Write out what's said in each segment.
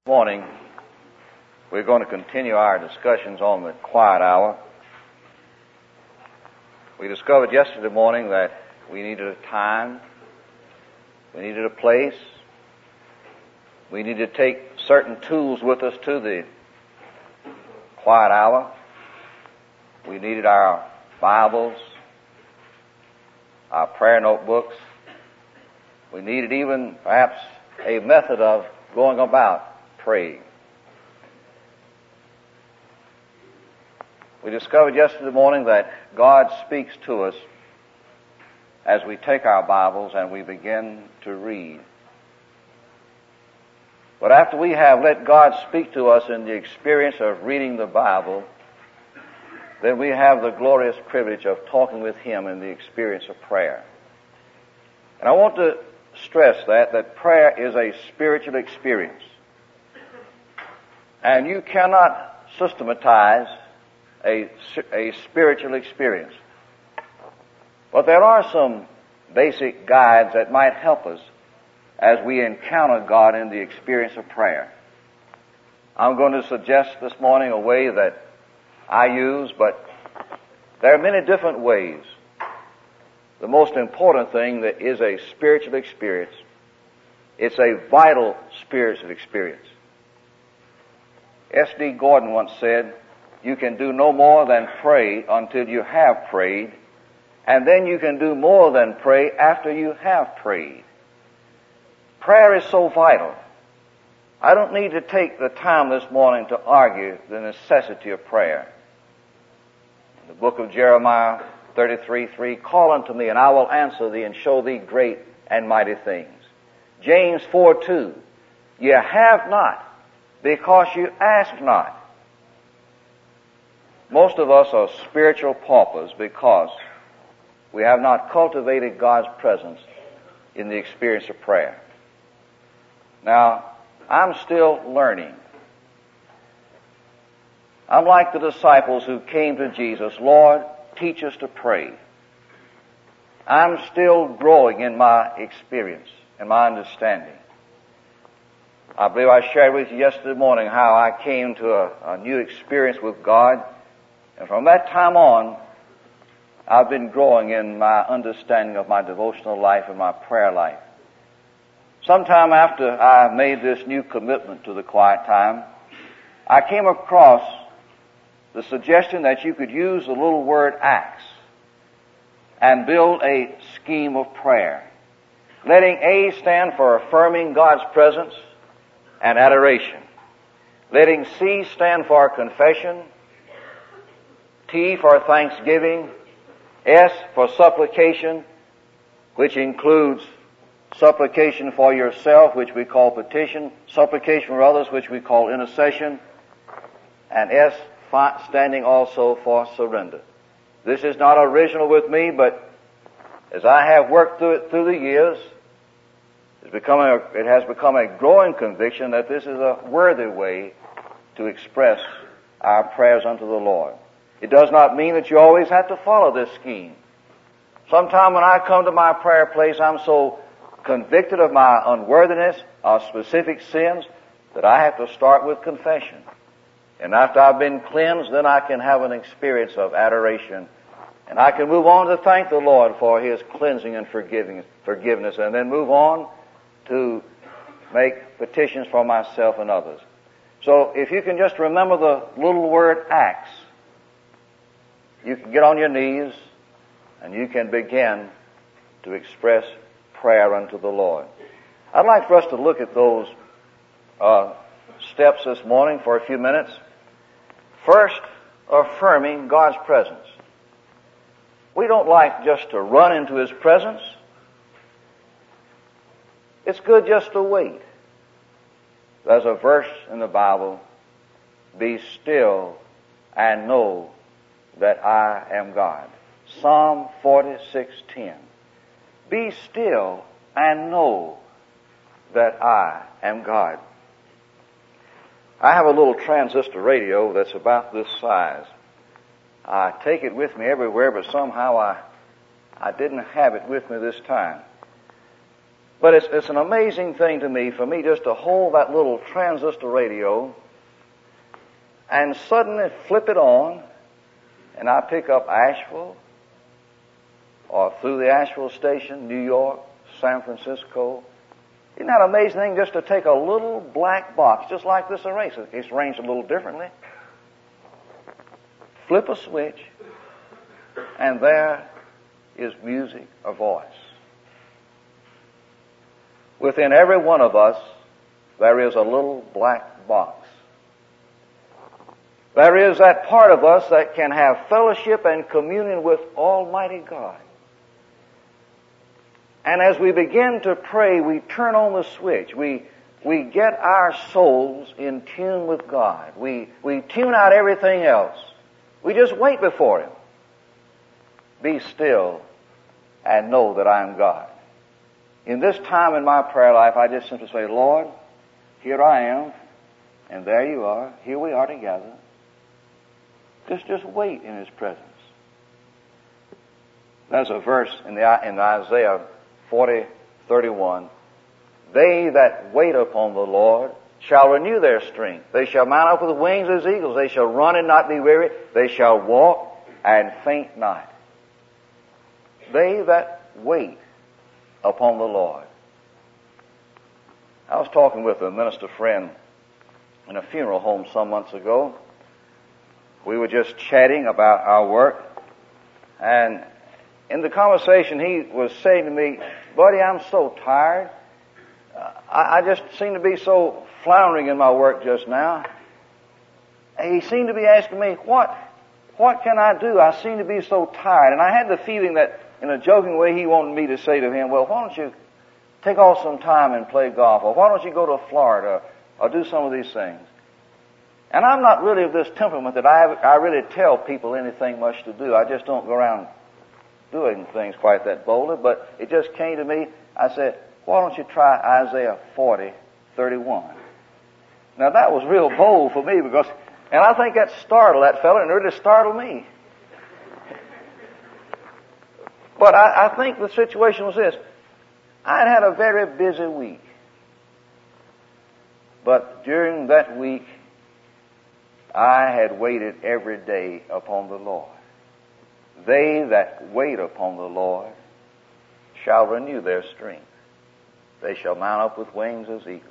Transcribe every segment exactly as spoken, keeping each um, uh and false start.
Morning, we're going to continue our discussions on the quiet hour. We discovered yesterday morning that we needed a time, we needed a place, we needed to take certain tools with us to the quiet hour. We needed our Bibles, our prayer notebooks. We needed even perhaps a method of going about praying. We discovered yesterday morning that God speaks to us as we take our Bibles and we begin to read. But after we have let God speak to us in the experience of reading the Bible, then we have the glorious privilege of talking with Him in the experience of prayer. And I want to stress that, that prayer is a spiritual experience. And you cannot systematize a, a spiritual experience. But there are some basic guides that might help us as we encounter God in the experience of prayer. I'm going to suggest this morning a way that I use, but there are many different ways. The most important thing that is a spiritual experience, it's a vital spiritual experience. S D Gordon once said, you can do no more than pray until you have prayed, and then you can do more than pray after you have prayed. Prayer is so vital. I don't need to take the time this morning to argue the necessity of prayer. In the book of Jeremiah thirty-three three, call unto me, and I will answer thee and show thee great and mighty things. James four two, ye have not, because you ask not. Most of us are spiritual paupers because we have not cultivated God's presence in the experience of prayer. Now, I'm still learning. I'm like the disciples who came to Jesus, Lord, teach us to pray. I'm still growing in my experience and my understanding. I believe I shared with you yesterday morning how I came to a, a new experience with God. And from that time on, I've been growing in my understanding of my devotional life and my prayer life. Sometime after I made this new commitment to the quiet time, I came across the suggestion that you could use the little word acts and build a scheme of prayer. Letting A stand for affirming God's presence and adoration. Letting C stand for confession, T for thanksgiving, S for supplication, which includes supplication for yourself, which we call petition, supplication for others, which we call intercession, and S standing also for surrender. This is not original with me, but as I have worked through it through the years, It's become a, it has become a growing conviction that this is a worthy way to express our prayers unto the Lord. It does not mean that you always have to follow this scheme. Sometime when I come to my prayer place, I'm so convicted of my unworthiness, of specific sins, that I have to start with confession. And after I've been cleansed, then I can have an experience of adoration. And I can move on to thank the Lord for His cleansing and forgiving, forgiveness, and then move on to make petitions for myself and others. So if you can just remember the little word acts, you can get on your knees and you can begin to express prayer unto the Lord. I'd like for us to look at those uh, steps this morning for a few minutes. First, affirming God's presence. We don't like just to run into His presence. It's good just to wait. There's a verse in the Bible, be still and know that I am God. Psalm forty-six ten. Be still and know that I am God. I have a little transistor radio that's about this size. I take it with me everywhere, but somehow I, I didn't have it with me this time. But it's, it's an amazing thing to me, for me just to hold that little transistor radio and suddenly flip it on, and I pick up Asheville, or through the Asheville station, New York, San Francisco. Isn't that an amazing thing, just to take a little black box, just like this array? It's arranged a little differently. Flip a switch, and there is music, a voice. Within every one of us, there is a little black box. There is that part of us that can have fellowship and communion with Almighty God. And as we begin to pray, we turn on the switch. We, we get our souls in tune with God. We, we tune out everything else. We just wait before Him. Be still and know that I am God. In this time in my prayer life, I just simply say, Lord, here I am, and there you are. Here we are together. Just, just wait in His presence. There's a verse in, the, in Isaiah forty thirty-one. They that wait upon the Lord shall renew their strength. They shall mount up with wings as eagles. They shall run and not be weary. They shall walk and faint not. They that wait upon the Lord. I was talking with a minister friend in a funeral home some months ago. We were just chatting about our work, and in the conversation he was saying to me, buddy, I'm so tired. Uh, I, I just seem to be so floundering in my work just now. And he seemed to be asking me, what, what can I do? I seem to be so tired. And I had the feeling that in a joking way he wanted me to say to him, well, why don't you take off some time and play golf? Or why don't you go to Florida or do some of these things? And I'm not really of this temperament that I, I really tell people anything much to do. I just don't go around doing things quite that boldly. But it just came to me. I said, why don't you try Isaiah forty thirty-one? Now that was real bold for me, because, and I think that startled that fellow, and it really startled me. But I, I think the situation was this. I'd had a very busy week. But during that week, I had waited every day upon the Lord. They that wait upon the Lord shall renew their strength. They shall mount up with wings as eagles.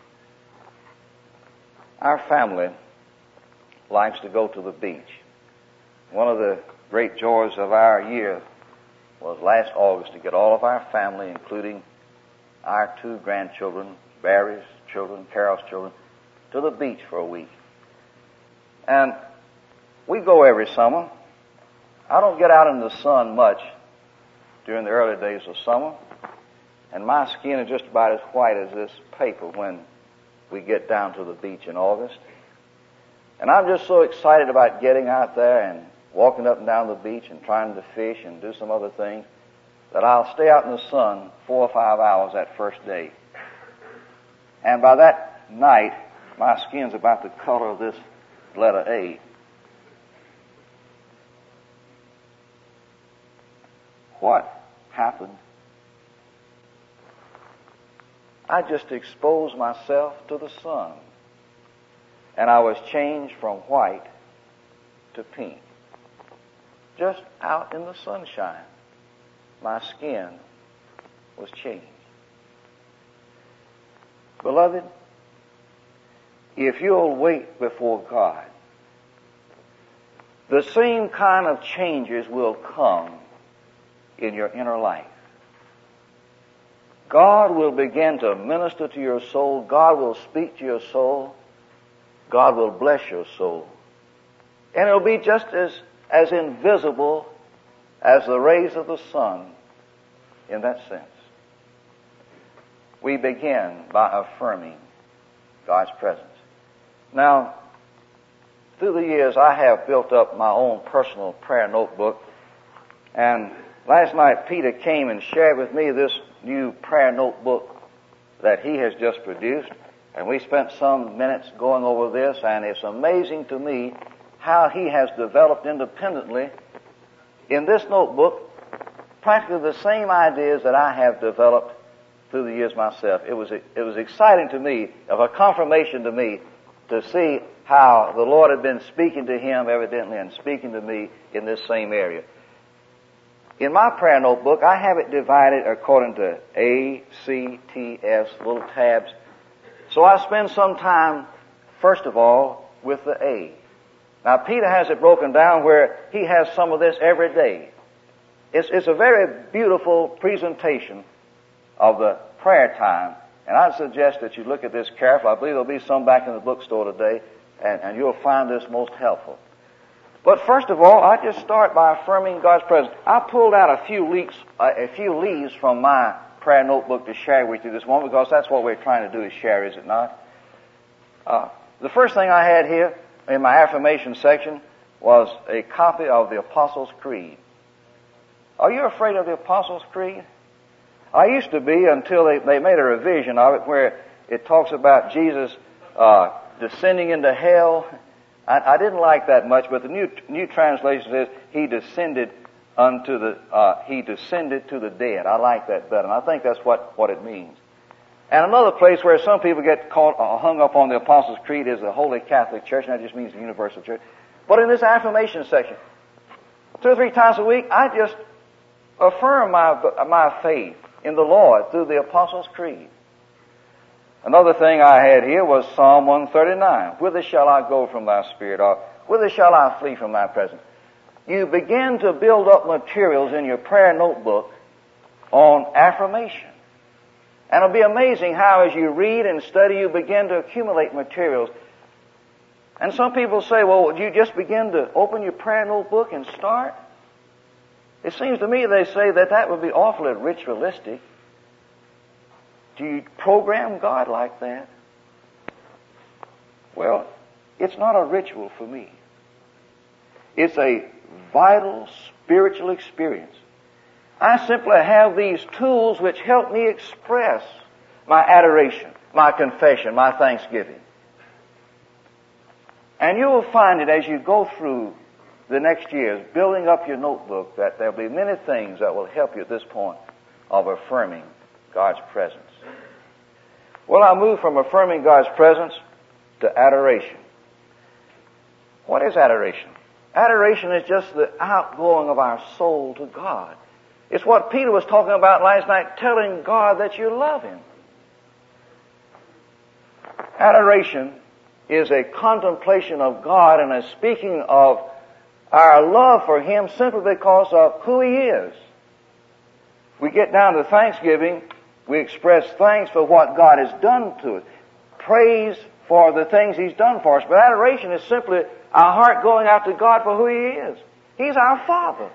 Our family likes to go to the beach. One of the great joys of our year was last August to get all of our family, including our two grandchildren, Barry's children, Carol's children, to the beach for a week. And we go every summer. I don't get out in the sun much during the early days of summer, and my skin is just about as white as this paper when we get down to the beach in August. And I'm just so excited about getting out there and walking up and down the beach and trying to fish and do some other things that I'll stay out in the sun four or five hours that first day. And by that night, my skin's about the color of this letter A. What happened? I just exposed myself to the sun, and I was changed from white to pink. Just out in the sunshine, my skin was changed. Beloved, if you'll wait before God, the same kind of changes will come in your inner life. God will begin to minister to your soul. God will speak to your soul. God will bless your soul. And it'll be just as, as invisible as the rays of the sun in that sense. We begin by affirming God's presence. Now, through the years, I have built up my own personal prayer notebook. And last night, Peter came and shared with me this new prayer notebook that he has just produced. And we spent some minutes going over this, and it's amazing to me how he has developed independently in this notebook practically the same ideas that I have developed through the years myself. It was, it was exciting to me, of a confirmation to me, to see how the Lord had been speaking to him evidently and speaking to me in this same area. In my prayer notebook, I have it divided according to A, C, T, S, little tabs. So I spend some time, first of all, with the A. Now, Peter has it broken down where he has some of this every day. It's, it's a very beautiful presentation of the prayer time. And I'd suggest that you look at this carefully. I believe there'll be some back in the bookstore today, and, and you'll find this most helpful. But first of all, I just start by affirming God's presence. I pulled out a few leaves, uh, a few leaves from my prayer notebook to share with you this morning, because that's what we're trying to do, is share, is it not? Uh, the first thing I had here in my affirmation section was a copy of the Apostles' Creed. Are you afraid of the Apostles' Creed? I used to be, until they, they made a revision of it where it talks about Jesus uh, descending into hell. I, I didn't like that much, but the new new translation says he descended unto the uh, he descended to the dead. I like that better, and I think that's what, what it means. And another place where some people get caught uh, hung up on the Apostles' Creed is the Holy Catholic Church, and that just means the universal church. But in this affirmation section, two or three times a week, I just affirm my my faith in the Lord through the Apostles' Creed. Another thing I had here was Psalm one thirty-nine. Whither shall I go from thy spirit? Or whither shall I flee from thy presence? You begin to build up materials in your prayer notebook on affirmation. And it'll be amazing how as you read and study, you begin to accumulate materials. And some people say, well, you just begin to open your prayer notebook and start? It seems to me they say that that would be awfully ritualistic. Do you program God like that? Well, it's not a ritual for me. It's a vital spiritual experience. I simply have these tools which help me express my adoration, my confession, my thanksgiving. And you will find it as you go through the next years, building up your notebook, that there'll be many things that will help you at this point of affirming God's presence. Well, I move from affirming God's presence to adoration. What is adoration? Adoration is just the outgoing of our soul to God. It's what Peter was talking about last night, telling God that you love Him. Adoration is a contemplation of God and a speaking of our love for Him simply because of who He is. We get down to Thanksgiving, we express thanks for what God has done to us, praise for the things He's done for us. But adoration is simply our heart going out to God for who He is. He's our Father.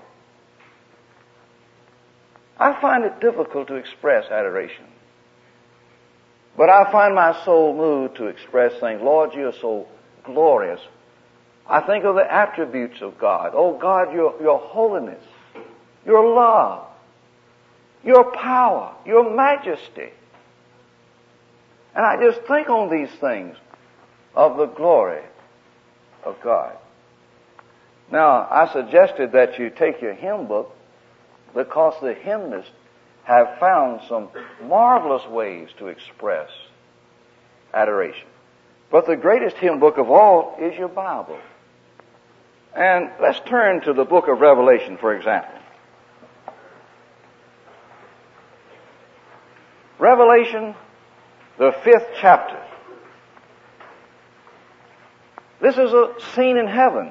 I find it difficult to express adoration. But I find my soul moved to express things. Lord, You are so glorious. I think of the attributes of God. Oh God, Your, your holiness, Your love, Your power, Your majesty. And I just think on these things of the glory of God. Now, I suggested that you take your hymn book because the hymnists have found some marvelous ways to express adoration. But the greatest hymn book of all is your Bible. And let's turn to the book of Revelation, for example. Revelation, the fifth chapter. This is a scene in heaven.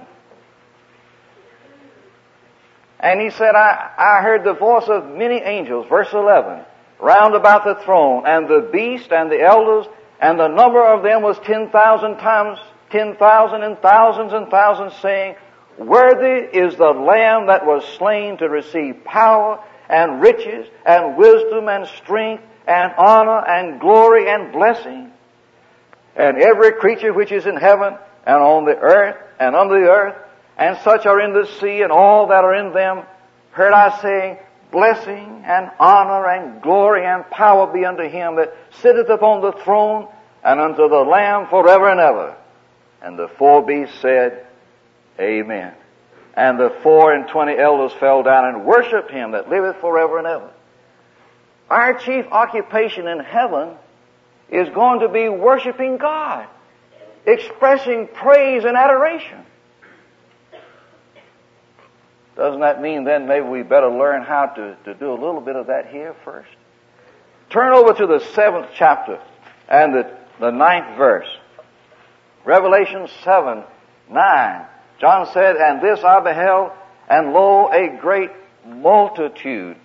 And he said, I, I heard the voice of many angels, verse eleven, round about the throne, and the beast and the elders, and the number of them was ten thousand times ten thousand and thousands and thousands, saying, Worthy is the Lamb that was slain to receive power and riches and wisdom and strength and honor and glory and blessing. And every creature which is in heaven and on the earth and under the earth, and such are in the sea and all that are in them, heard I saying, Blessing and honor and glory and power be unto Him that sitteth upon the throne and unto the Lamb forever and ever. And the four beasts said, Amen. And the four and twenty elders fell down and worshipped Him that liveth forever and ever. Our chief occupation in heaven is going to be worshiping God, expressing praise and adoration. Doesn't that mean then maybe we better learn how to, to do a little bit of that here first? Turn over to the seventh chapter and the, the ninth verse. Revelation seven, nine. John said, "And this I beheld, and lo, a great multitude,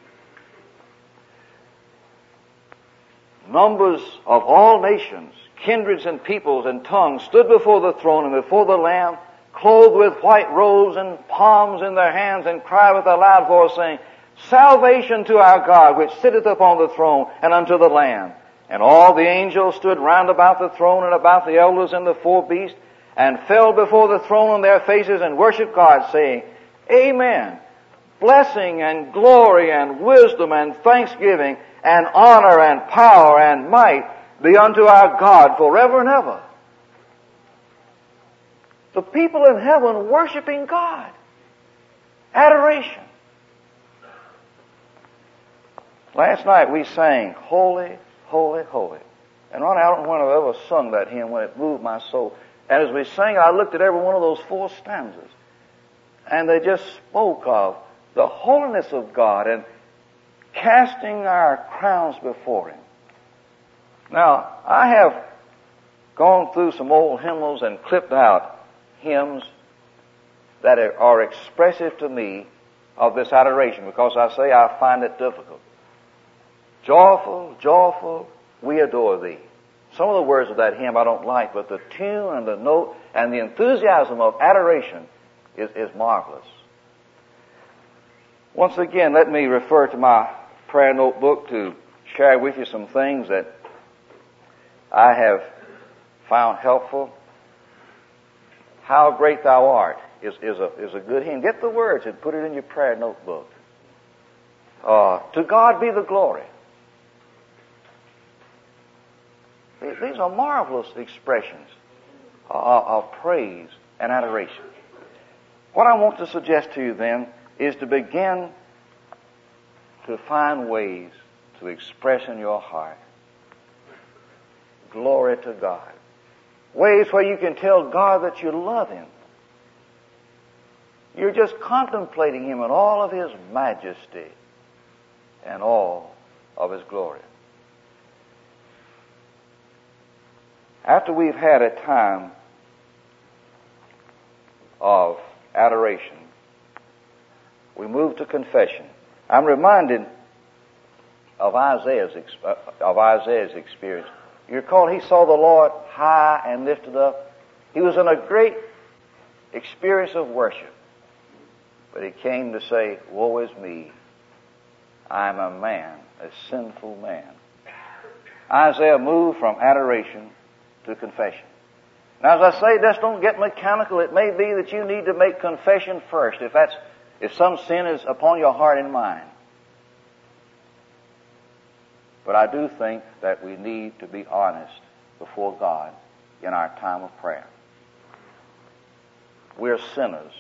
numbers of all nations, kindreds and peoples and tongues, stood before the throne and before the Lamb, clothed with white robes and palms in their hands, and cried with a loud voice, saying, Salvation to our God, which sitteth upon the throne, and unto the Lamb. And all the angels stood round about the throne and about the elders and the four beasts, and fell before the throne on their faces, and worshipped God, saying, Amen. Blessing and glory and wisdom and thanksgiving and honor and power and might be unto our God forever and ever." The people in heaven worshiping God. Adoration. Last night we sang, "Holy, Holy, Holy." And Ronnie, I don't know when I've ever sung that hymn when it moved my soul. And as we sang it, I looked at every one of those four stanzas. And they just spoke of the holiness of God and casting our crowns before Him. Now, I have gone through some old hymnals and clipped out hymns that are expressive to me of this adoration, because I say I find it difficult. Joyful, joyful, we adore Thee. Some of the words of that hymn I don't like, but the tune and the note and the enthusiasm of adoration is, is marvelous. Once again, let me refer to my prayer notebook to share with you some things that I have found helpful. "How Great Thou Art" is, is, a, is a good hymn. Get the words and put it in your prayer notebook. Uh, "To God be the glory." These are marvelous expressions of, of praise and adoration. What I want to suggest to you then is to begin to find ways to express in your heart glory to God. Ways where you can tell God that you love Him. You're just contemplating Him in all of His majesty and all of His glory. After we've had a time of adoration, we move to confession. I'm reminded of Isaiah's of Isaiah's experience. You recall he saw the Lord high and lifted up. He was in a great experience of worship. But he came to say, "Woe is me. I am a man, a sinful man." Isaiah moved from adoration to confession. Now, as I say, just don't get mechanical. It may be that you need to make confession first if that's if some sin is upon your heart and mind. But I do think that we need to be honest before God in our time of prayer. We're sinners.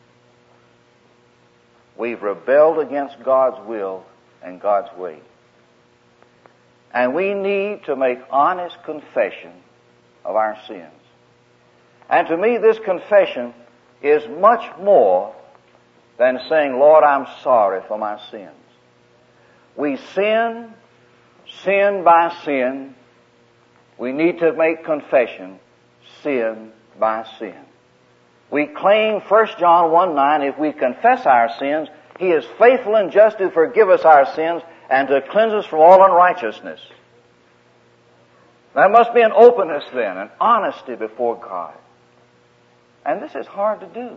We've rebelled against God's will and God's way. And we need to make honest confession of our sins. And to me, this confession is much more than saying, "Lord, I'm sorry for my sins." We sin, sin by sin. We need to make confession, sin by sin. We claim First John one nine, if we confess our sins, He is faithful and just to forgive us our sins and to cleanse us from all unrighteousness. There must be an openness then, an honesty before God. And this is hard to do.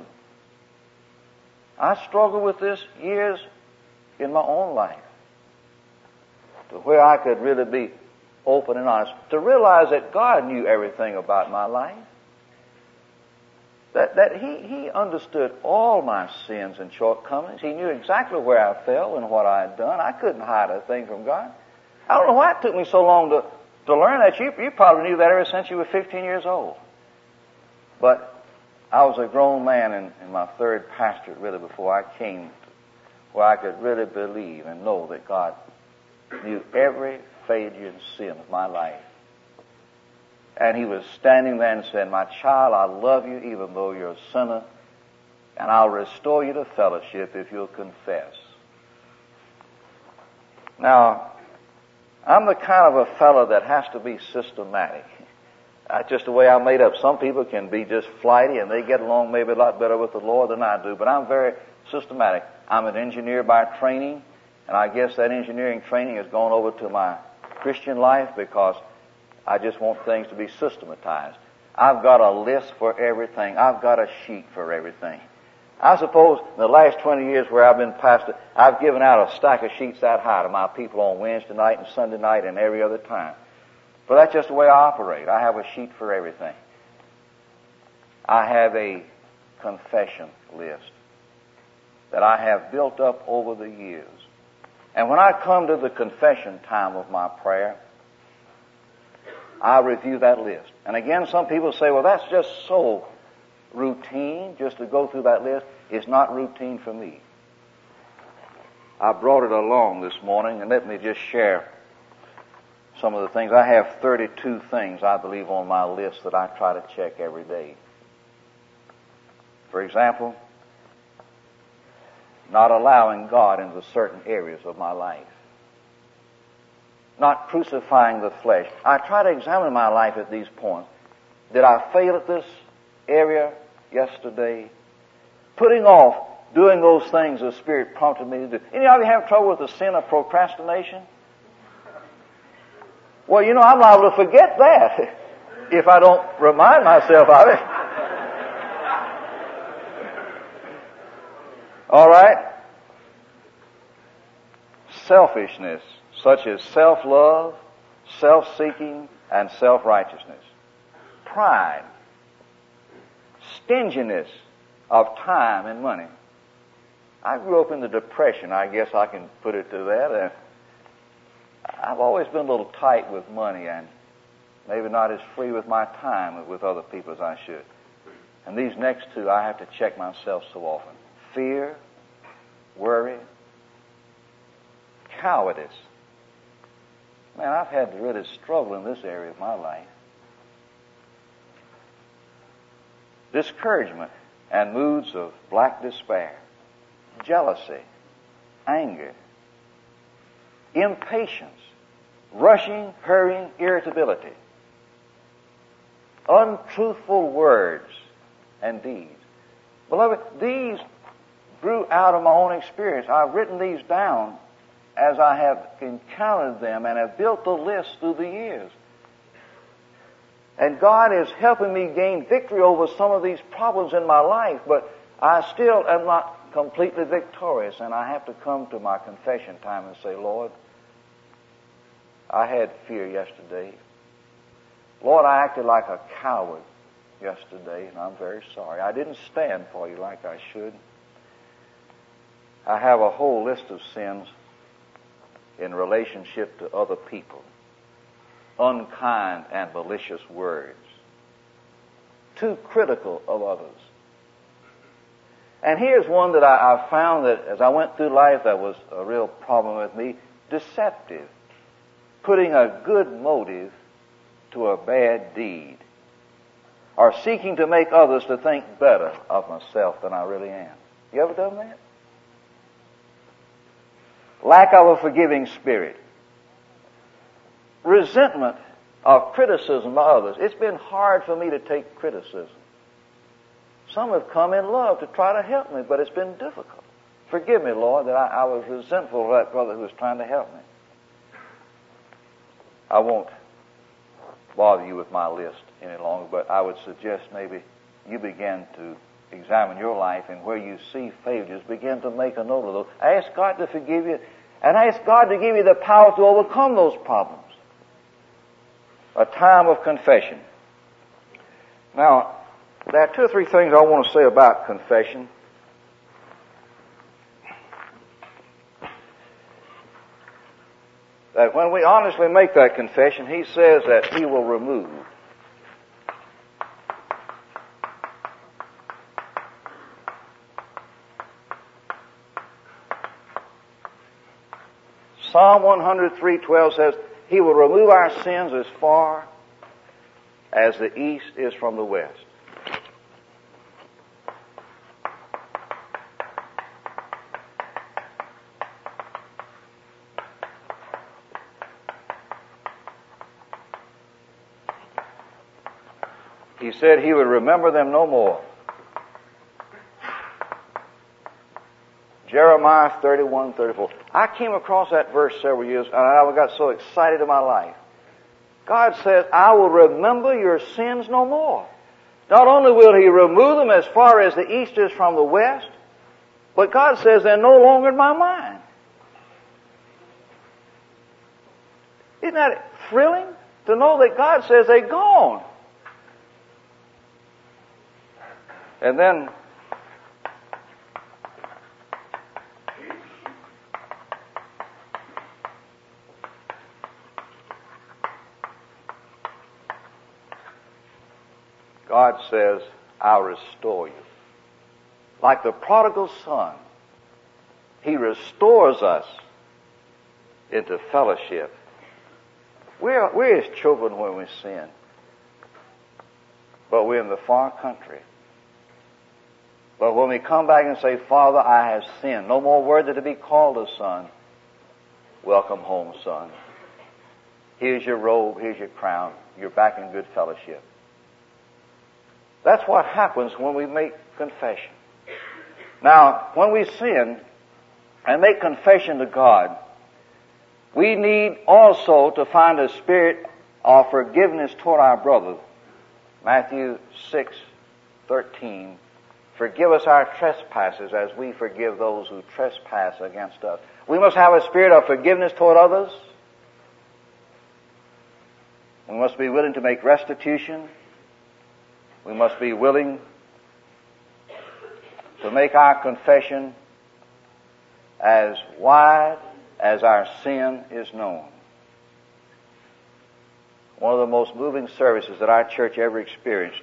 I struggled with this years in my own life, to where I could really be open and honest, to realize that God knew everything about my life, that, that he, he understood all my sins and shortcomings. He knew exactly where I fell and what I had done. I couldn't hide a thing from God. I don't know why it took me so long to, to learn that. You, you probably knew that ever since you were fifteen years old. But I was a grown man in, in my third pastorate, really, before I came to where I could really believe and know that God knew every failure and sin of my life. And he was standing there and said, "My child, I love you even though you're a sinner, and I'll restore you to fellowship if you'll confess." Now, I'm the kind of a fellow that has to be systematic. That's just the way I'm made up. Some people can be just flighty and they get along maybe a lot better with the Lord than I do, but I'm very systematic. I'm an engineer by training, and I guess that engineering training has gone over to my Christian life because I just want things to be systematized. I've got a list for everything. I've got a sheet for everything. I suppose in the last twenty years where I've been pastor, I've given out a stack of sheets that high to my people on Wednesday night and Sunday night and every other time. But that's just the way I operate. I have a sheet for everything. I have a confession list that I have built up over the years. And when I come to the confession time of my prayer, I review that list. And again, some people say, well, that's just so routine, just to go through that list. It's not routine for me. I brought it along this morning, and let me just share some of the things. I have thirty-two things, I believe, on my list that I try to check every day. For example, not allowing God into certain areas of my life. Not crucifying the flesh. I try to examine my life at these points. Did I fail at this area yesterday? Putting off doing those things the Spirit prompted me to do. Any of you have trouble with the sin of procrastination? Well, you know, I'm liable to forget that if I don't remind myself of it. All right? Selfishness, such as self-love, self-seeking, and self-righteousness. Pride. Stinginess of time and money. I grew up in the Depression. I guess I can put it to that. Uh, I've always been a little tight with money and maybe not as free with my time with other people as I should. And these next two, I have to check myself so often. Fear, worry, cowardice. Man, I've had to really struggle in this area of my life. Discouragement and moods of black despair, jealousy, anger, impatience, rushing, hurrying, irritability, untruthful words and deeds. Beloved, these grew out of my own experience. I've written these down as I have encountered them and have built the list through the years. And God is helping me gain victory over some of these problems in my life, but I still am not completely victorious, and I have to come to my confession time and say, Lord, I had fear yesterday. Lord, I acted like a coward yesterday, and I'm very sorry. I didn't stand for you like I should. I have a whole list of sins in relationship to other people. Unkind and malicious words. Too critical of others. And here's one that I, I found that as I went through life that was a real problem with me. Deceptive. Putting a good motive to a bad deed. Or seeking to make others to think better of myself than I really am. You ever done that? Lack of a forgiving spirit. Resentment of criticism by others. It's been hard for me to take criticism. Some have come in love to try to help me, but it's been difficult. Forgive me, Lord, that I, I was resentful of that brother who was trying to help me. I won't bother you with my list any longer, but I would suggest maybe you begin to examine your life, and where you see failures, begin to make a note of those. Ask God to forgive you, and ask God to give you the power to overcome those problems. A time of confession. Now, there are two or three things I want to say about confession. That when we honestly make that confession, He says that He will remove Psalm one hundred three twelve says, He will remove our sins as far as the east is from the west. He said He would remember them no more. Jeremiah thirty-one thirty-four. I came across that verse several years and I got so excited in my life. God says, I will remember your sins no more. Not only will He remove them as far as the east is from the west, but God says they're no longer in my mind. Isn't that thrilling to know that God says they're gone? And then God says, I'll restore you. Like the prodigal son, He restores us into fellowship. We're, we're His children when we sin, but we're in the far country. But when we come back and say, Father, I have sinned, no more worthy to be called a son, welcome home, son. Here's your robe, here's your crown, you're back in good fellowship. That's what happens when we make confession. Now, when we sin and make confession to God, we need also to find a spirit of forgiveness toward our brother. Matthew six thirteen. Forgive us our trespasses as we forgive those who trespass against us. We must have a spirit of forgiveness toward others. We must be willing to make restitution. We must be willing to make our confession as wide as our sin is known. One of the most moving services that our church ever experienced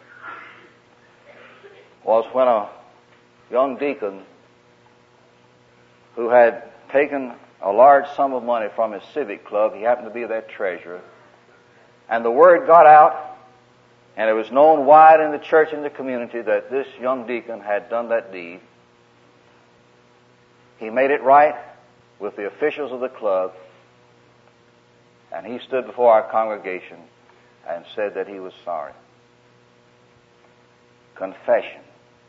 was when a young deacon who had taken a large sum of money from his civic club, he happened to be their treasurer, and the word got out, and it was known wide in the church and the community that this young deacon had done that deed. He made it right with the officials of the club, and he stood before our congregation and said that he was sorry. Confession.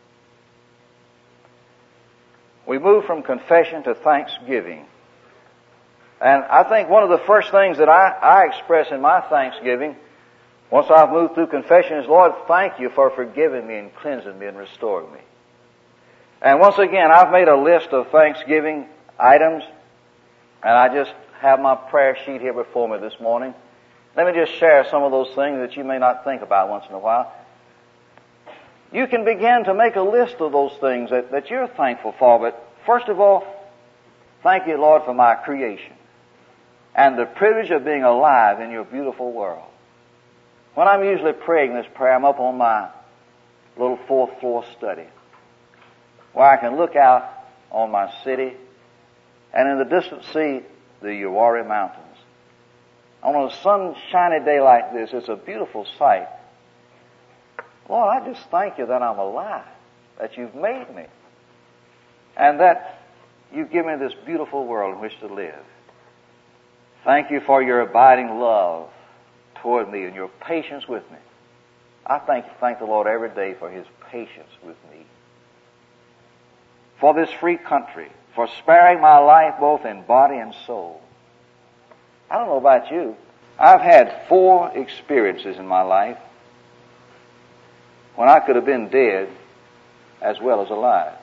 We move from confession to thanksgiving. And I think one of the first things that I, I express in my thanksgiving, once I've moved through confession, is, Lord, thank you for forgiving me and cleansing me and restoring me. And once again, I've made a list of thanksgiving items, and I just have my prayer sheet here before me this morning. Let me just share some of those things that you may not think about once in a while. You can begin to make a list of those things that, that you're thankful for, but first of all, thank you, Lord, for my creation and the privilege of being alive in your beautiful world. When I'm usually praying this prayer, I'm up on my little fourth floor study where I can look out on my city and in the distance see the Uwharrie Mountains. On a sunshiny day like this, it's a beautiful sight. Lord, I just thank you that I'm alive, that you've made me, and that you've given me this beautiful world in which to live. Thank you for your abiding love toward me and your patience with me. I thank, thank the Lord every day for His patience with me. For this free country, for sparing my life both in body and soul. I don't know about you. I've had four experiences in my life when I could have been dead as well as alive.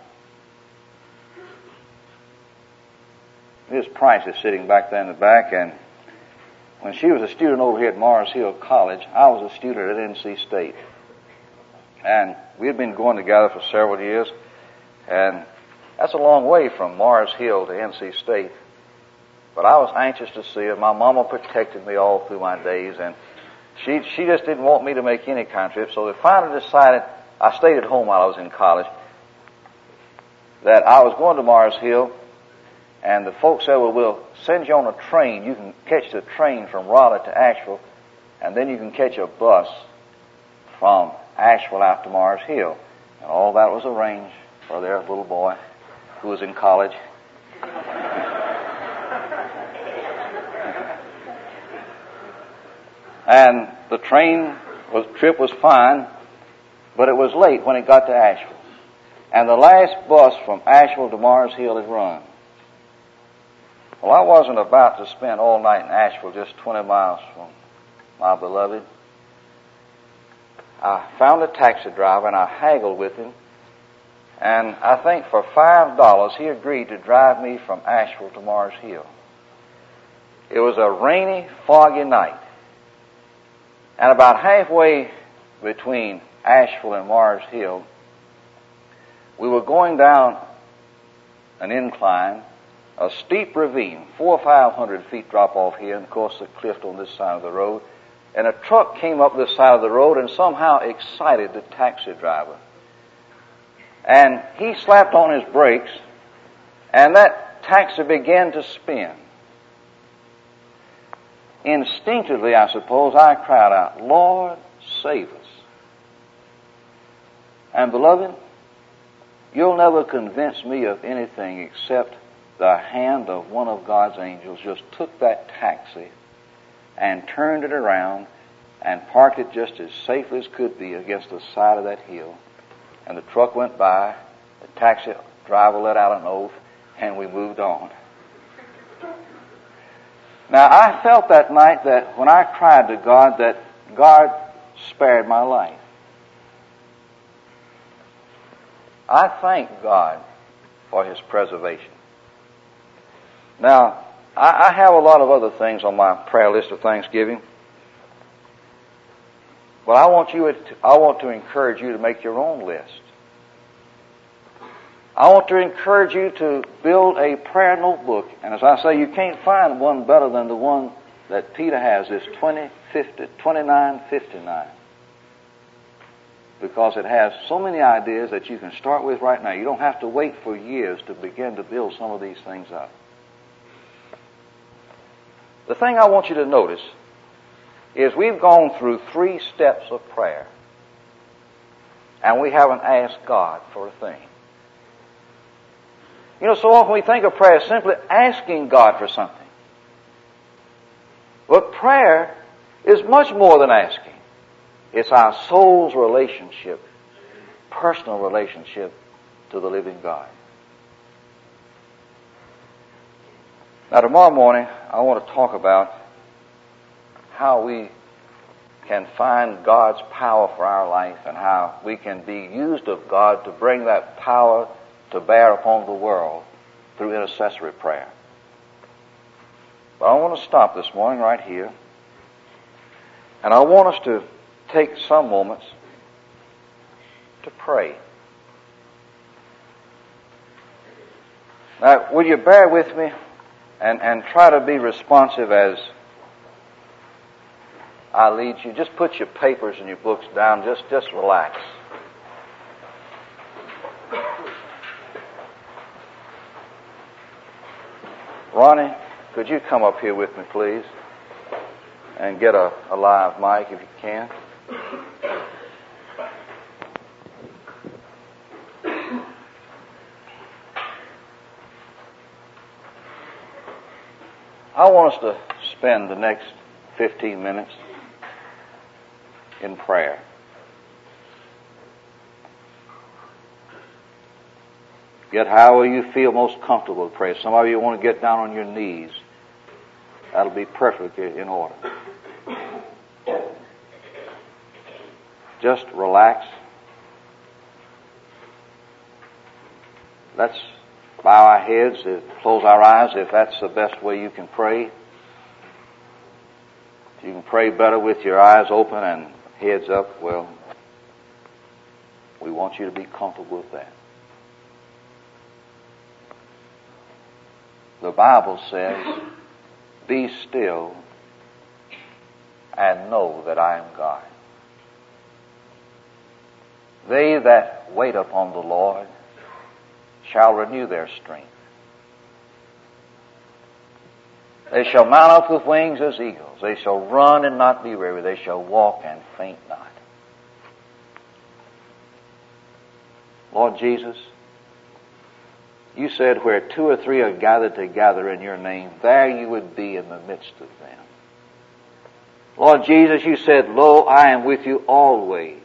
Miss Price is sitting back there in the back, and when she was a student over here at Mars Hill College, I was a student at N C State. And we had been going together for several years, and that's a long way from Mars Hill to N C State. But I was anxious to see her. My mama protected me all through my days, and she she just didn't want me to make any kind of trip. So they finally decided, I stayed at home while I was in college, that I was going to Mars Hill, And the folks said, well, we'll send you on a train. You can catch the train from Raleigh to Asheville, and then you can catch a bus from Asheville out to Mars Hill. And all that was arranged for their little boy who was in college. And the train was, trip was fine, but it was late when it got to Asheville. And the last bus from Asheville to Mars Hill had run. Well, I wasn't about to spend all night in Asheville, just twenty miles from my beloved. I found a taxi driver and I haggled with him. And I think for five dollars he agreed to drive me from Asheville to Mars Hill. It was a rainy, foggy night. And about halfway between Asheville and Mars Hill, we were going down an incline, a steep ravine, four or five hundred feet drop off here, and of course the cliff on this side of the road. And a truck came up this side of the road and somehow excited the taxi driver. And he slapped on his brakes, and that taxi began to spin. Instinctively, I suppose, I cried out, Lord, save us. And beloved, you'll never convince me of anything except the hand of one of God's angels just took that taxi and turned it around and parked it just as safely as could be against the side of that hill. And the truck went by, the taxi driver let out an oath, and we moved on. Now, I felt that night that when I cried to God, that God spared my life. I thank God for His preservation. Now, I, I have a lot of other things on my prayer list of Thanksgiving, but I want you. To, I want to encourage you to make your own list. I want to encourage you to build a prayer notebook, and as I say, you can't find one better than the one that Peter has. This twenty fifty, twenty-nine fifty-nine. Because it has so many ideas that you can start with right now. You don't have to wait for years to begin to build some of these things up. The thing I want you to notice is we've gone through three steps of prayer, and we haven't asked God for a thing. You know, so often we think of prayer as simply asking God for something. But prayer is much more than asking. It's our soul's relationship, personal relationship to the living God. Now, tomorrow morning, I want to talk about how we can find God's power for our life and how we can be used of God to bring that power to bear upon the world through intercessory prayer. But I want to stop this morning right here, and I want us to take some moments to pray. Now, will you bear with me and, and try to be responsive as I lead you? Just put your papers and your books down. Just, just relax. Ronnie, could you come up here with me, please, and get a, a live mic if you can? I want us to spend the next fifteen minutes in prayer. Get however you feel most comfortable to pray. Some of you want to get down on your knees. That'll be perfectly in order. Just relax. Let's bow our heads, close our eyes if that's the best way you can pray. If you can pray better with your eyes open and heads up, well, we want you to be comfortable with that. The Bible says, "Be still and know that I am God. They that wait upon the Lord shall renew their strength. They shall mount up with wings as eagles. They shall run and not be weary. They shall walk and faint not. Lord Jesus, you said where two or three are gathered together in your name, there you would be in the midst of them. Lord Jesus, you said, lo, I am with you always.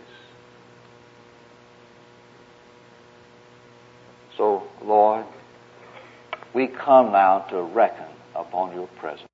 So, Lord, we come now to reckon upon your presence.